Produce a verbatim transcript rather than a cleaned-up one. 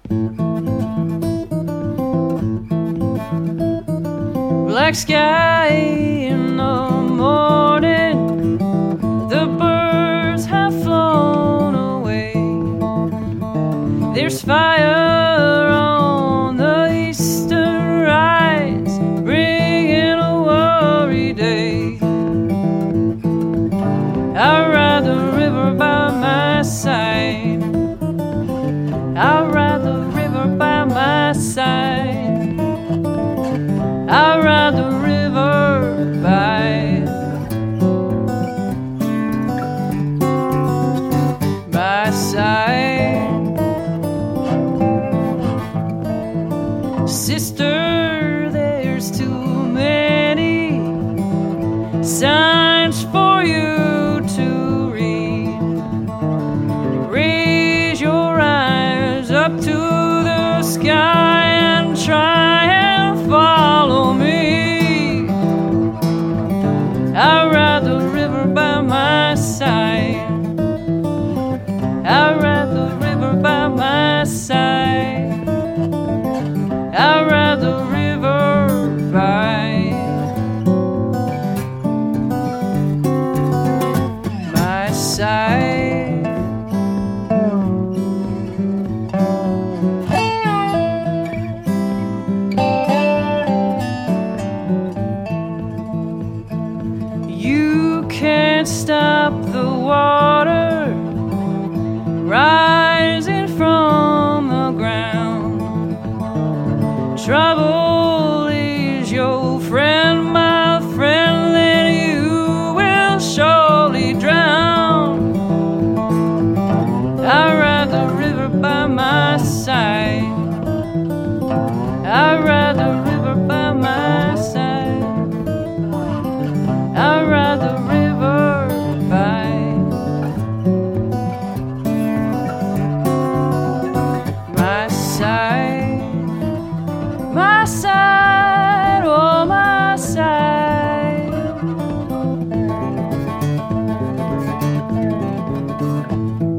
Black sky in the morning, the birds have flown away. There's fire on the eastern rise, bringing a worry day. I ride the river by my side, I ride the river by my side, I ride the river by my side. Sister, there's too many signs for you to read. Raise your eyes up to the sky and try and follow me. I ride the river by my side, I ride the river by my side, I ride the river by my side. You can't stop the water rising from the ground. Trouble is your friend, my friend, then you will surely drown. I ride the river by my side, I ride the river by my side, I ride the river by my side, my side, oh my side.